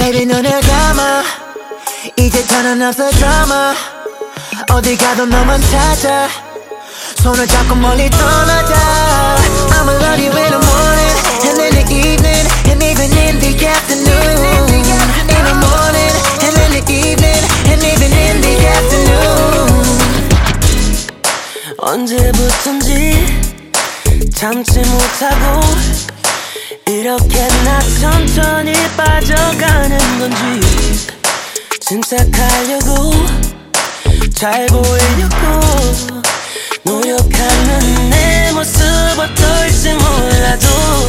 Baby 눈을 감아 이제 더는 없어 드라마 어딜 가도 너만 찾아 손을 잡고 멀리 떠나자 I'ma love you in the morning and in the evening and even in the afternoon In the morning and in the evening and even in the afternoon 언제부턴지 참지 못하고 이렇게 나 천천히 빠져가는 건지 침착하려고 잘 보이려고 노력하는 내 모습 어떨지 몰라도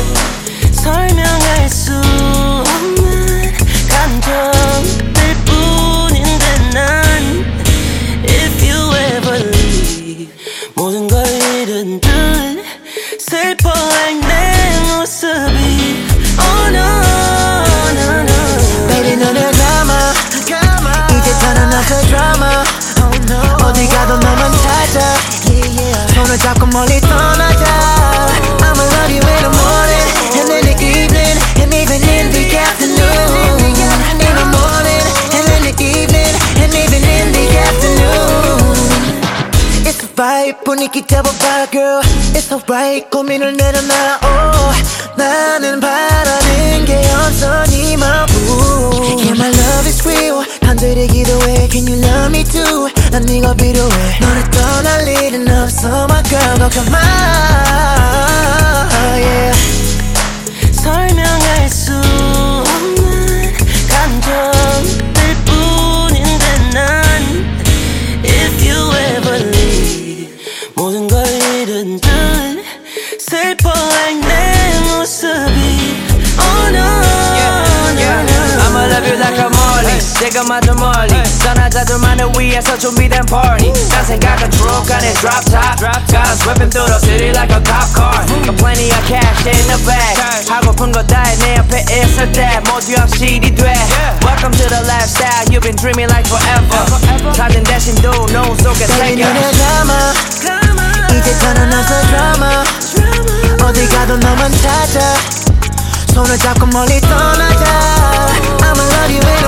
설명할 수 없는 감정들 뿐인데 난 If you ever leave 모든 걸 잃은 듯 슬퍼할 내 모습이 Oh no, no, no Baby 눈을 감아 이제 더는 없어 드라마 어디 가도 너만 찾아 손을 잡고 멀리 떠나자 I'ma love you in the morning and in the evening and even in the afternoon In the morning and in the evening and even in the afternoon It's alright 분위기 잡아봐 girl It's alright 고민을 내려놔 oh 나는 바라는 게 없어 네 마음 Yeah my love is real 간절히기도 해 Can you love me too 난 네가 필요해 너를 떠날 일은 없어 my girl 걱정 마 yeah 설명할 수 없는 감정들 뿐인데 난 If you ever leave 모든 걸 잃은 듯 슬퍼할 내 모습이 Oh no, no, no. I'ma love you like a molly 지금마저 멀리 떠나자들만을 위해서 준비된 party 딴 생각은 truck 안에 drop top Guns whipping through the city like a cop car Got plenty of cash in the bag 하고픈 거 다 내 옆에 있을 때 모두 확실히 돼 Welcome to the lifestyle you've been dreaming like forever 찾은 대신 또 노을 속에 Baby 새겨 눈을 감아 이제 더는 없어 드라마 어딜 가도 너만 찾아 손을 잡고 멀리 떠나자 I'ma love you in